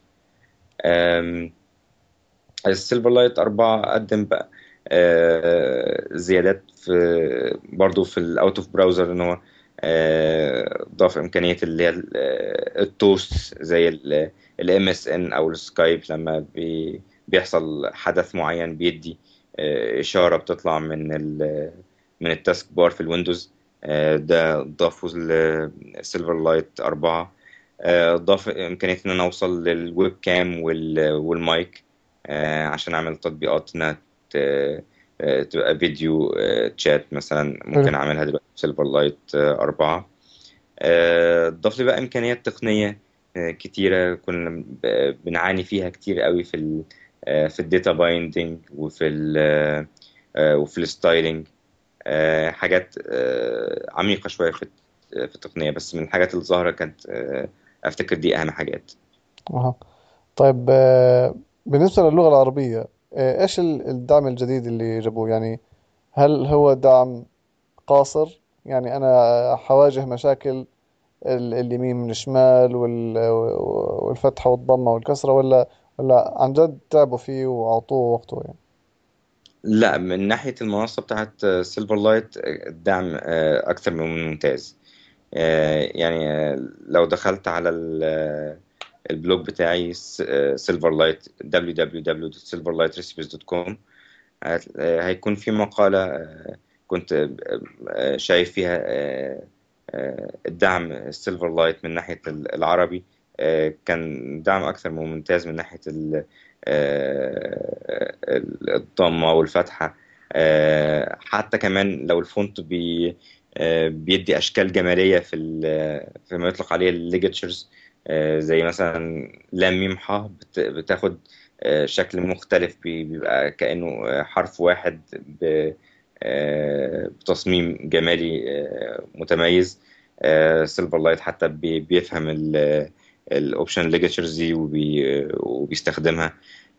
السيلفر لايت 4 قدم بقى زيادات في برضه في الاوت اوف براوزر، ان هو ضاف امكانيه اللي هي التوست زي الام اس ان او السكايب. لما بيحصل حدث معين بيدي اشاره بتطلع من التاسك بار في الويندوز. ده ضافه للسيلفر لايت 4. ضاف امكانيه ان انا اوصل للويب كام والمايك عشان اعمل تطبيقات انها تبقى فيديو تشات مثلا. حلو. ممكن اعملها دلوقتي في سيلفر لايت 4. ضاف لي بقى امكانيات تقنيه كتيره كنا بنعاني فيها كتير قوي في الداتا بايندينج وفي وفي الستايلينج. حاجات عميقه شويه في التقنيه، بس من الحاجات اللي ظاهره كانت افتكر دي اهم حاجات. أها. طيب، بالنسبة للغة العربية، إيش الدعم الجديد اللي جابوه؟ يعني هل هو دعم قاصر؟ يعني أنا حواجه مشاكل اليمين من الشمال والفتحة والضمة والكسرة، ولا عن جد تعبوا فيه وأعطوه وقته يعني؟ لا، من ناحية المنصة بتاعت سيلفر لايت الدعم أكثر من ممتاز. يعني لو دخلت على البلوج بتاعي سيلفر لايت www.silverlightrecipes.com هيكون في مقالة كنت شايف فيها الدعم السيلفر لايت من ناحية العربي. كان دعم أكثر من ممتاز من ناحية الضمة والفتحة. حتى كمان لو الفونت بيدي أشكال جمالية فيما يطلق عليه الليجتشرز. زي مثلا لام ميم ح بتاخد شكل مختلف، بيبقى كأنه حرف واحد بتصميم جمالي متميز. سيلفر لايت حتى بيفهم الاوبشن ليجاتشرز دي وبيستخدمها.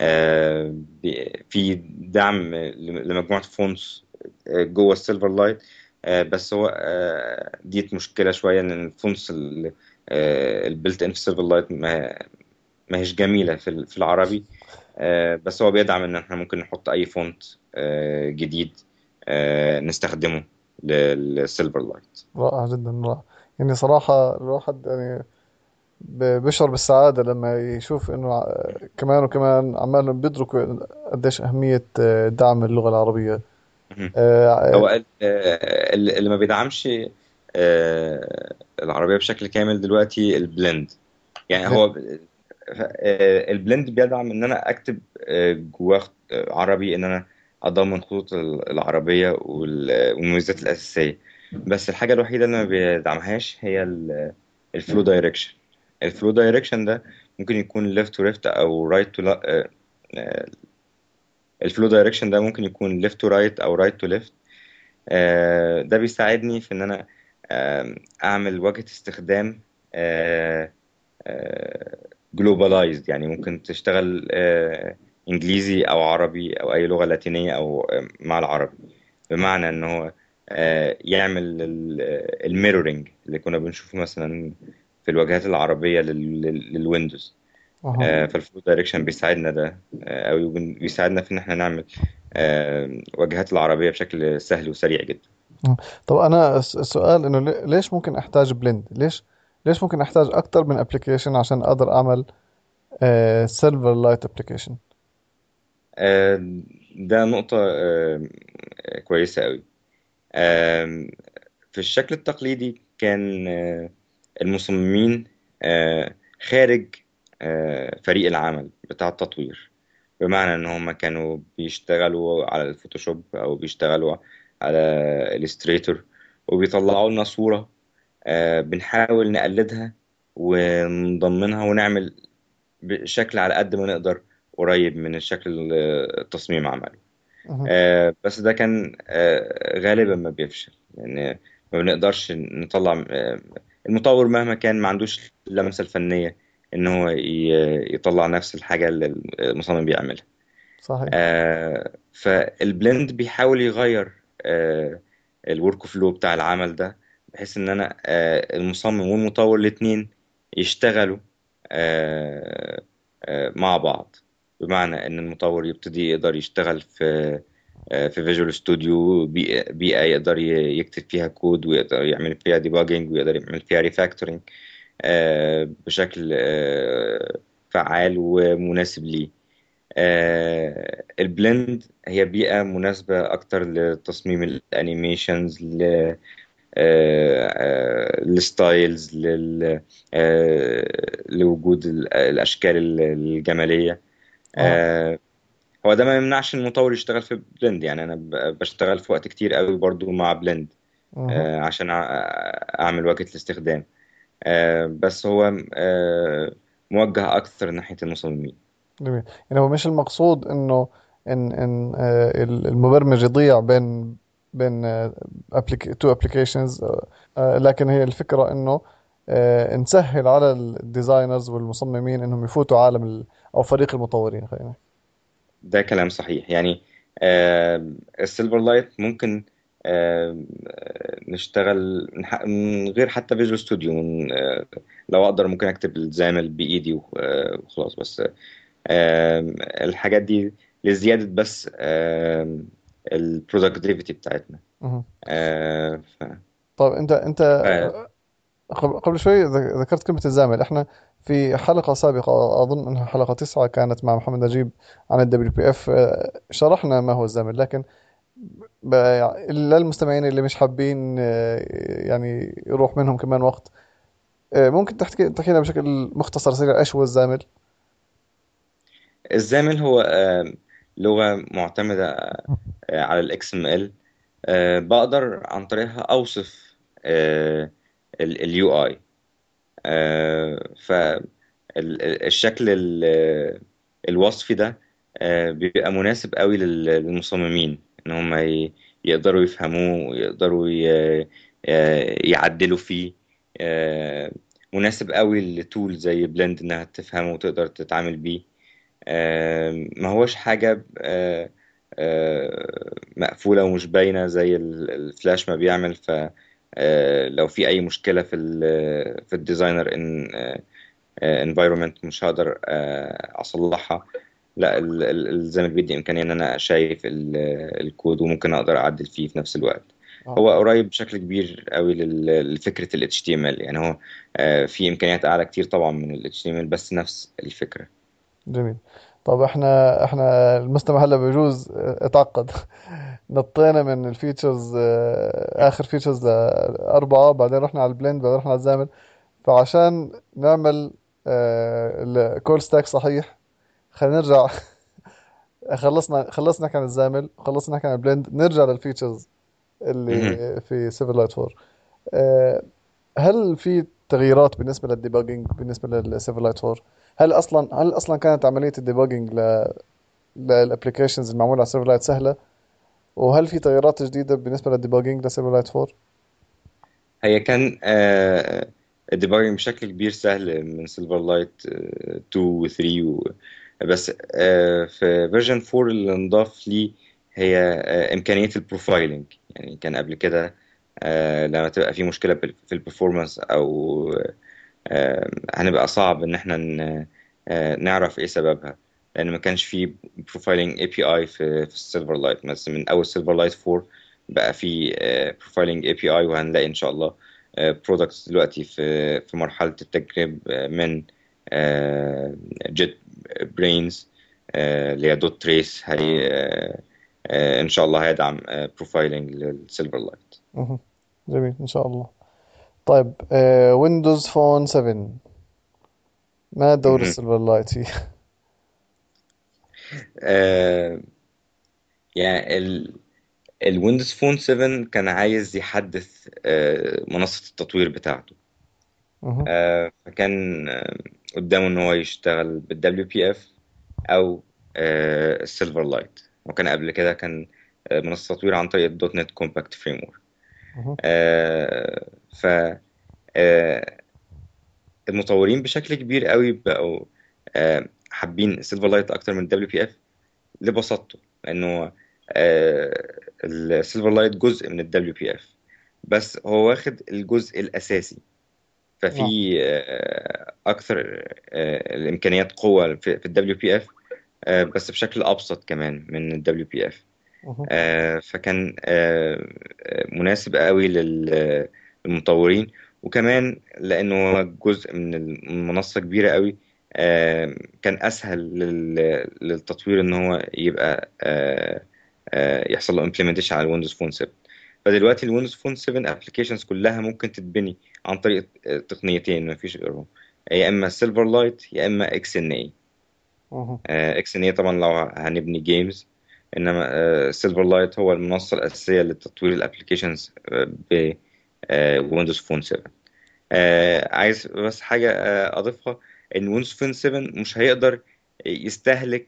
في دعم لمجموعة فونتس جوه السيلفر لايت. بس هو ديت مشكلة شوية ان الفونتس البلت ان في السيلفر لايت ما هيش جميلة في العربي. بس هو بيدعم ان احنا ممكن نحط اي فونت جديد نستخدمه للسيلفر لايت. رائع جدا، رائع. يعني صراحة الواحد يعني بيشعر بالسعادة لما يشوف إنه كمان وكمان عمالهم بيدركوا قديش أهمية دعم اللغة العربية. مهم. آه، هو اللي ما بيدعمش العربية بشكل كامل دلوقتي البلند. يعني بل- هو البلند بيدعم ان انا اكتب جواه عربي، ان انا اضمن خطوط العربيه والمميزات الاساسيه. بس الحاجه الوحيده اللي ما بيدعمهاش هي الفلو دايركشن. الفلو دايركشن ده ممكن يكون ليفت تو ليفت او رايت تو. الفلو دايركشن ده ممكن يكون ليفت تو رايت او رايت تو ليفت. ده بيساعدني في ان انا اعمل واجهه استخدام جلوبالايزد. يعني ممكن تشتغل انجليزي او عربي او اي لغة لاتينية او مع العربي. بمعنى ان هو يعمل الميرورنج اللي كنا بنشوفه مثلا في الواجهات العربية للويندوز. أها. فالفلو دايركشن بيساعدنا ده قوي، وبيساعدنا في ان احنا نعمل واجهات العربية بشكل سهل وسريع جدا. أها. طب أنا السؤال إنه ليش ممكن أحتاج بلند؟ ليش ممكن أحتاج أكتر من أبليكيشن عشان أقدر أعمل سيلفر لايت أبليكيشن؟ آه، ده نقطة كويسة قوي. آم، في الشكل التقليدي كان المصممين خارج فريق العمل بتاع التطوير. بمعنى ان هم كانوا بيشتغلوا على الفوتوشوب او بيشتغلوا على الستريتور، وبيطلعوا لنا صورة بنحاول نقلدها ونضمنها ونعمل بشكل على قد ما نقدر قريب من الشكل اللي التصميم عمله. أها. بس ده كان غالبا ما بيفشل، لأن ما بنقدرش نطلع المطور مهما كان ما عندوش اللمسة الفنية إن هو يطلع نفس الحاجة اللي المصمم بيعملها. صحيح. فالبلند بيحاول يغير الورك فلو بتاع العمل ده، بحيث إن أنا المصمم والمطور الاتنين يشتغلوا مع بعض. بمعنى ان المطور يبتدي يقدر يشتغل في فيجوال ستوديو، بيئة يقدر يكتب فيها كود ويقدر يعمل فيها ديباجنج ويقدر يعمل فيها ريفاكتورنج بشكل فعال ومناسب ليه. البلند هي بيئة مناسبة أكتر لتصميم الأنيميشنز، للستايلز، لوجود الأشكال الجمالية. أها. آه، هو ده ما يمنعش المطور يشتغل في بلند. يعني أنا بشتغل في وقت كتير قوي برضو مع بلند أها. عشان أعمل واجهة الاستخدام. بس هو موجه أكثر ناحية المصممين. جميل. يعني هو مش المقصود انه ان المبرمج يضيع بين تو ابلكيشنز، لكن هي الفكرة انه نسهل على الديزاينرز والمصممين انهم يفوتوا عالم او فريق المطورين، خلينا نحكي. ده كلام صحيح. يعني السيلفر لايت ممكن نشتغل من غير حتى فيجوال ستوديو. لو اقدر ممكن اكتب الزامل بايدي وخلاص. بس الحاجات دي لزيادة بس البرودكتيفيتي بتاعتنا. مهم. آه، ف... طيب انت ف- قبل شوي ذكرت كلمة الزامل. احنا في حلقة سابقة أظن أنها حلقة 9 كانت مع محمد نجيب عن الدبليو بي اف، شرحنا ما هو الزامل. لكن للمستمعين اللي مش حابين يعني يروح منهم كمان وقت، ممكن تحكي لنا بشكل مختصر سريع ايش هو الزامل؟ الزامل هو لغة معتمدة على الاكس ام ال. بقدر عن طريقها اوصف اليو اي. فالشكل الوصفي ده بيبقى مناسب قوي للمصممين ان هم يقدروا يفهموه ويقدروا يعدلوا فيه. آه، مناسب قوي لتول زي بلند انها تفهمه وتقدر تتعامل بيه. ما هوش حاجة مقفولة ومش باينة زي الفلاش ما بيعمل. ف لو في أي مشكلة في الديزاينر انفايرومنت مش هقدر أصلحها. لا، الزمن بيدي إمكانية إن أنا شايف الكود وممكن أقدر أعدل فيه في نفس الوقت. اه، هو قريب بشكل كبير قوي لفكرة ال HTML. يعني هو في إمكانيات أعلى كتير طبعا من ال HTML، بس نفس الفكرة. جميل. طب احنا المستمع هلا بجوز اتعقد. نطينا من الفيتشرز، اخر فيتشرز لأربعة، بعدين رحنا على البلند، بعدين رحنا على الزامل. فعشان نعمل الكول ستاك صحيح، خلينا نرجع. خلصنا نحكي عن الزامل، خلصنا نحكي عن البلند، نرجع للفيتشرز اللي مهم. في سيفل لايت 4. آه، هل في تغييرات بالنسبة للديباجينج بالنسبة للسيفل لايت 4؟ هل اصلا كانت عملية الديباجينج للابلكيشنز المعمولة على سيفل لايت سهلة؟ وهل في تغييرات جديدة بالنسبة للديباجينج لسيفل لايت 4؟ هي كان الديباجنج بشكل كبير سهل من سيلفر لايت 2 و 3 بس في فيرجن 4 اللي انضاف ليه هي إمكانية البروفايلنج. يعني كان قبل كده لما تبقى في مشكلة في البرفورمانس أو هنبقى صعب إن احنا نعرف إيه سببها، لأن ما كانش في بروفايلنج اي بي اي في السيلفر لايت. بس من أول سيلفر لايت 4 بقى في بروفايلنج اي بي اي، وهنلاقي إن شاء الله برودكتس دلوقتي في مرحلة التجريب من جيت برينز اللي هي دوت تريس. هي إن شاء الله هيدعم بروفايلنج للسيلفر لايت. مهم. جميل إن شاء الله. طيب، ويندوز فون 7، ما دور السيلفر لايت فيه؟ يعني الويندوز فون 7 كان عايز يحدث منصة التطوير بتاعته. مهم. فكان قدامه ان هو يشتغل بالدبليو بي اف او السيلفر لايت. وكان قبل كده كان منصة تطوير عن طريق الدوت نت كومباكت فريم ورك. مهم. ف آه، المطورين بشكل كبير قوي بقوا حابين السيلفر لايت اكتر من الدبليو بي اف لبساطته، لانه السيلفر لايت جزء من الدبليو بي اف، بس هو واخد الجزء الاساسي. آه. ففي اكثر الامكانيات قوه في الدبليو بي اف، بس بشكل ابسط كمان من الدبليو بي اف. مهم. فكان مناسب قوي للمطورين، وكمان لانه هو جزء من المنصه كبيره قوي. كان اسهل للتطوير ان هو يبقى يحصل له امبلمنتيشن على الويندوز فون 7. فدلوقتي الويندوز فون 7 ابلكيشنز كلها ممكن تتبني عن طريق تقنيتين ما فيش غيرهم، يا اما سيلفر لايت يا اما اكس ان اي. مهم. اكس ان اي طبعا لو هنبني جيمز، انما سيلفر لايت هو المنصه الاساسيه لتطوير الابلكيشنز بويندوز فون 7. عايز بس حاجه اضيفها، ان ويندوز فون 7 مش هيقدر يستهلك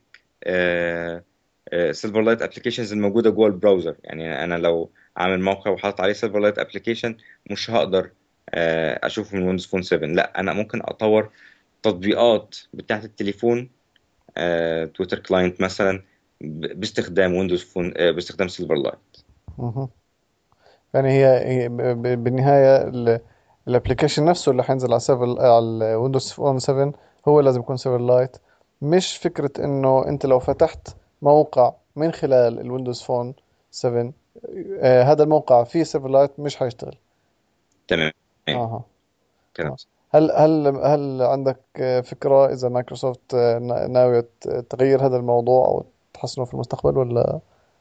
سيلفر لايت ابلكيشنز الموجوده جوه البراوزر. يعني انا لو عامل موقع وحاطط عليه سيلفر لايت ابلكيشن مش هقدر اشوفه من ويندوز فون 7. لا، انا ممكن اطور تطبيقات بتاعت التليفون، تويتر كلاينت مثلا، باستخدام ويندوز فون، باستخدام سيلفر لايت. مهم. يعني هي بالنهاية الابلكيشن نفسه اللي حينزل على على الويندوز فون 7 هو لازم يكون سيفر لايت. مش فكرة انه انت لو فتحت موقع من خلال الويندوز فون 7، هذا الموقع فيه سيفر لايت مش حيشتغل. تمام. اها. كلام آه. صح. هل عندك فكرة إذا مايكروسوفت ناوية تغير هذا الموضوع أو تحسنه في المستقبل ولا؟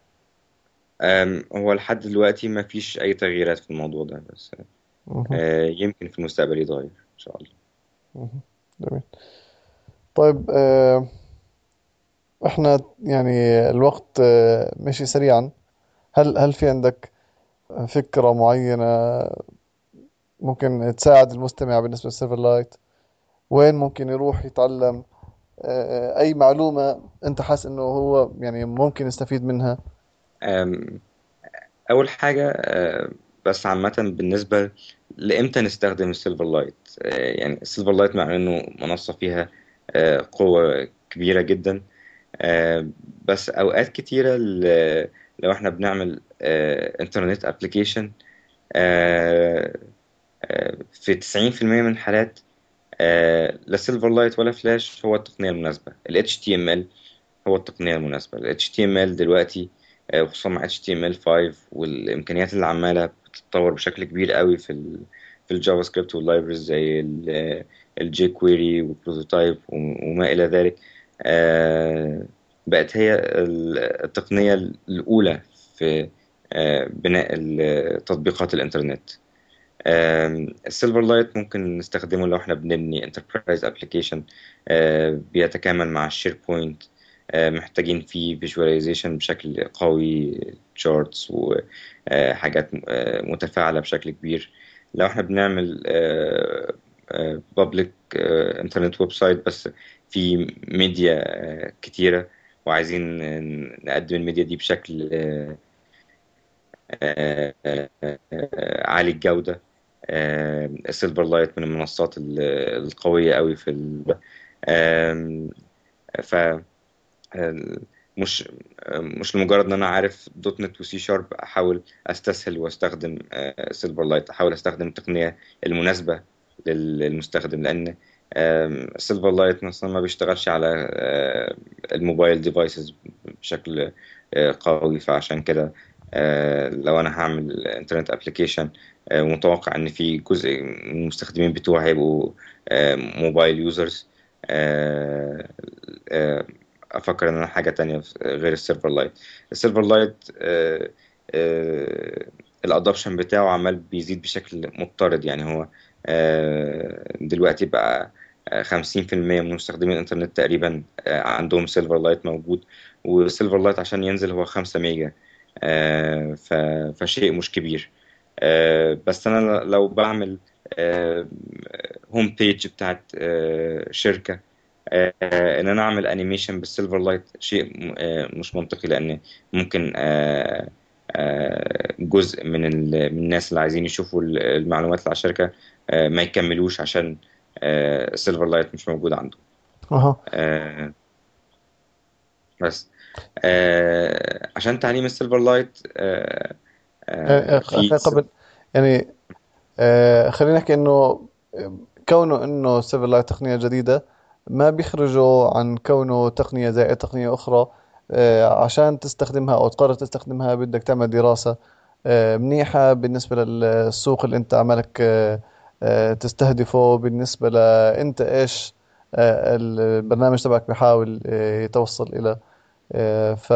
هو لحد دلوقتي ما فيش أي تغييرات في الموضوع ده، بس مهم. يمكن في المستقبل يتغير إن شاء الله. مهم. جميل. طيب، احنا يعني الوقت مشي سريعا. هل في عندك فكرة معينة ممكن تساعد المستمع بالنسبة للسيلفر لايت؟ وين ممكن يروح يتعلم أي معلومة أنت حاسس إنه هو يعني ممكن يستفيد منها؟ أم، أول حاجة بس عامة بالنسبة لإمتى نستخدم السيلفر لايت. يعني السيلفر لايت مع إنه منصة فيها قوة كبيرة جدا، آه، بس أوقات كتيرة لو إحنا بنعمل إنترنت أبليكيشن، في 90% من الحالات لا سيلفر لايت ولا فلاش هو التقنية المناسبة. ال HTML هو التقنية المناسبة. ال HTML دلوقتي وخصوصا مع HTML5 والإمكانيات اللي عمالة بتتطور بشكل كبير قوي في الجافا سكريبت واللايبرز زي الجي كويري والبروتوتايب وما إلى ذلك. بقت هي التقنية الأولى في بناء تطبيقات الإنترنت. السيلفر لايت ممكن نستخدمه لو احنا بنبني انتربرايز ابلكيشن بيتكامل مع الشير بوينت، محتاجين فيه فيجواليزيشن بشكل قوي، تشارتس وحاجات متفاعلة بشكل كبير. لو احنا بنعمل بابليك انترنت ويب سايت بس في ميديا كتيرة، وعايزين نقدم الميديا دي بشكل عالي الجودة، السيلفر لايت من المنصات القوية قوي آم، ف مش مش لمجرد ان انا عارف دوت نت وسي شارب احاول استسهل واستخدم سيلفر لايت. احاول استخدم التقنية المناسبة للمستخدم، لان السيلفر لايت مثلا ما بيشتغلش على الموبايل ديفايسز بشكل قوي. فعشان كده لو انا هعمل انترنت ابلكيشن متوقع ان في جزء من المستخدمين بتوعي هيبقوا موبايل يوزرز، افكر ان انا حاجه تانية غير السيلفر لايت. السيلفر لايت الادوبشن بتاعه عمال بيزيد بشكل مضطرد. يعني هو دلوقتي بقى 50% من مستخدمين الانترنت تقريبا عندهم سيلفر لايت موجود. والسيلفر لايت عشان ينزل هو 5 ميجا، فشيء مش كبير. بس انا لو بعمل هوم بيج بتاعت شركة، ان انا اعمل انيميشن بالسيلفر لايت شيء مش منطقي، لان ممكن جزء من الناس اللي عايزين يشوفوا المعلومات اللي على الشركة ما يكملوش عشان السيلفر لايت مش موجود عنده. أها. آه، بس عشان تعليم السيلفر لايت في قبل يعني خلينا نحكي إنه كونه إنه سيفل لايت تقنية جديدة ما بيخرجوا عن كونه تقنية زي أي تقنية أخرى. عشان تستخدمها أو تقرر تستخدمها بدك تعمل دراسة منيحة بالنسبة للسوق اللي أنت عمالك تستهدفه، بالنسبة لأنت إيش البرنامج تبعك بيحاول يتوصل إلى ف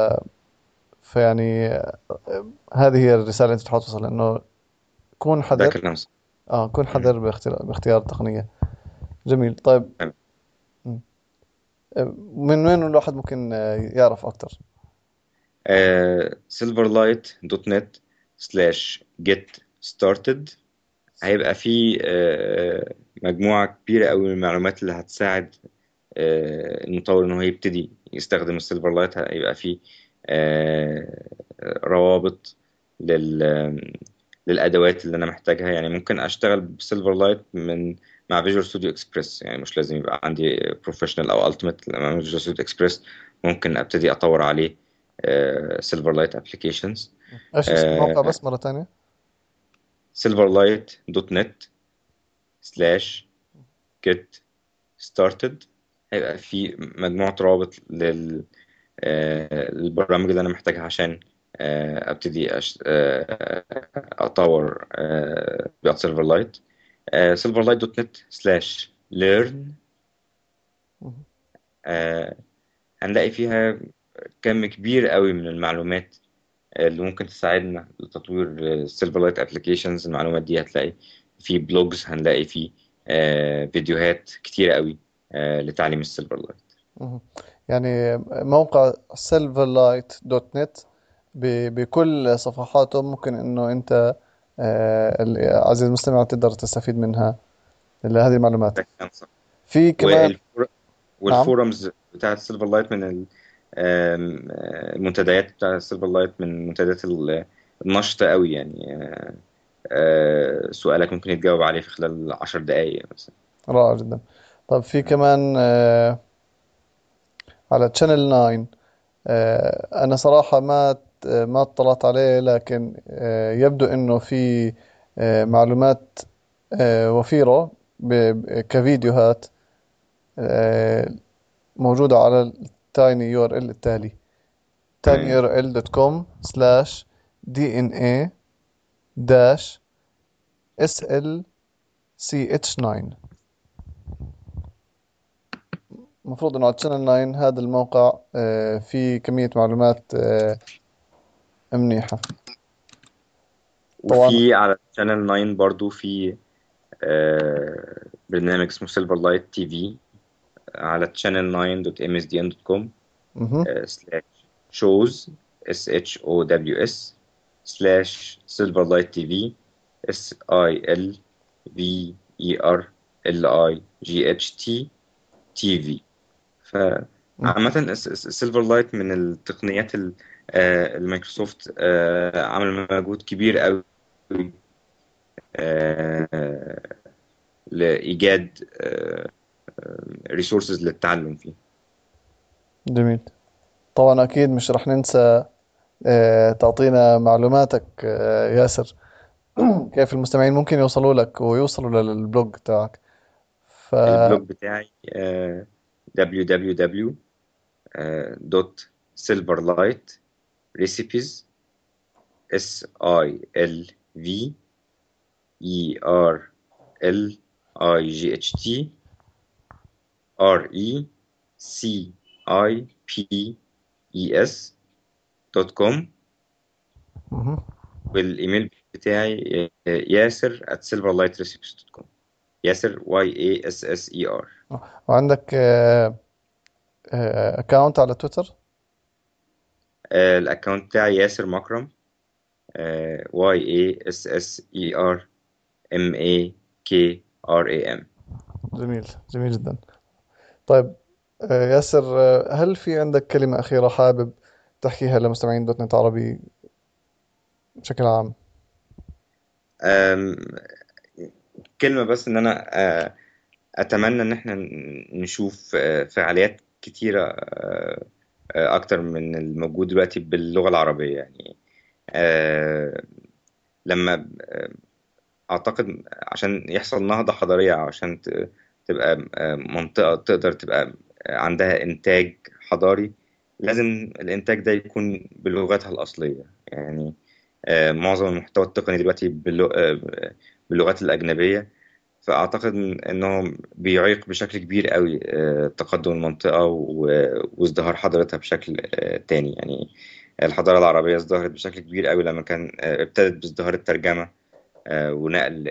فيعني هذه هي الرسالة اللي أنت بتحاول توصلها، إنه كون ده حذر. كلام كون صح. حذر باختيار التقنية. جميل. طيب. م. من وين الواحد ممكن يعرف أكتر؟ silverlight دوت نت سلاش جيت ستارتد. هيبقى فيه مجموعة كبيرة قوي من المعلومات اللي هتساعد المطور إن هو يبتدي يستخدم السيلفر لايت. هيبقى فيه روابط للأدوات اللي أنا محتاجها. يعني ممكن أشتغل بسيلفر لايت مع فيجوال ستوديو اكسبريس. يعني مش لازم يبقى عندي بروفيشنال أو ألتيميت. مع فيجوال ستوديو اكسبريس ممكن أبتدي أطور عليه سيلفر لايت ابلكيشنز. إيش اسم الموقع بس مرة تانية؟ silverlight دوت نت سلاش جيت ستارتد. هيبقى في مجموعة روابط للبرامج اللي أنا محتاجها عشان أبتدي أطور بيانات سيلفر لايت. silverlight دوت نت سلاش ليرن. مهم. هنلاقي فيها كم كبير قوي من المعلومات اللي ممكن تساعدنا لتطوير السيلفر لايت ابلكيشنز. المعلومات دي هتلاقي في بلوجز، هنلاقي في فيديوهات كتيرة قوي لتعليم السيلفر لايت. مهم. يعني موقع silverlight.net بكل صفحاته ممكن إنه أنت عزيزي المستمع تقدر تستفيد منها هذه المعلومات. ده كلام صح. في كمان. والفور- نعم. والفورums بتاعت سيلفر لايت من المنتديات بتاعت سيلفر لايت من المنتديات النشطة قوي يعني. سؤالك ممكن يتجاوب عليه في خلال 10 دقايق مثلا. رائع جدا. طب في كمان على تشانل 9. أنا صراحة ما اطلعت عليه، لكن يبدو إنه في معلومات وفيرة كفيديوهات آه، موجودة على التايني يو ار ال التالي: تمام. tinyurl.com/DNA داش SLCH9. المفروض انه على تشانل 9 هذا الموقع فيه كمية معلومات منيحة. طبعا. وفي على شانل 9 برضو في برنامج اسمه سيلفر لايت تي في على channel9.msdn.com مهم. سلاش shows SHOWS سلاش سيلفر لايت تي في SILVERLIGHT تي في. مم. فعامة سيلفر لايت من التقنيات المايكروسوفت عمل مجهود كبير قوي آه، لإيجاد ريسورسز للتعلم فيه. جميل. طبعا أكيد مش رح ننسى تعطينا معلوماتك ياسر. كيف المستمعين ممكن يوصلوا لك ويوصلوا للبلوج تاعك؟ ف البلوج بتاعي www.silverlightrecipes SILVERLIGHTRECIPES.com. مهم. والايميل بتاعي ياسر at silverlightrecipes.com. ياسر YASSER. وعندك اكاونت على تويتر؟ الاكونت بتاعي ياسر مكرم YASSERMAKRAM. جميل، جميل جدا. طيب ياسر، هل في عندك كلمة أخيرة حابب تحكيها لمستمعين دوت نت عربي بشكل عام؟ أم، كلمة بس إن أنا أتمنى إن إحنا نشوف فعاليات كتيرة أكتر من الموجود دلوقتي باللغة العربية يعني. آه، لما أعتقد عشان يحصل نهضة حضارية، عشان تبقى منطقة تقدر تبقى عندها إنتاج حضاري، لازم الإنتاج ده يكون بلغتها الأصلية يعني. معظم المحتوى التقني دلوقتي باللغات الأجنبية. فأعتقد إنه بيعيق بشكل كبير قوي تقدم المنطقة وازدهار حضارتها بشكل تاني يعني. الحضارة العربية ازدهرت بشكل كبير قوي لما كان ابتدت بازدهار الترجمة ونقل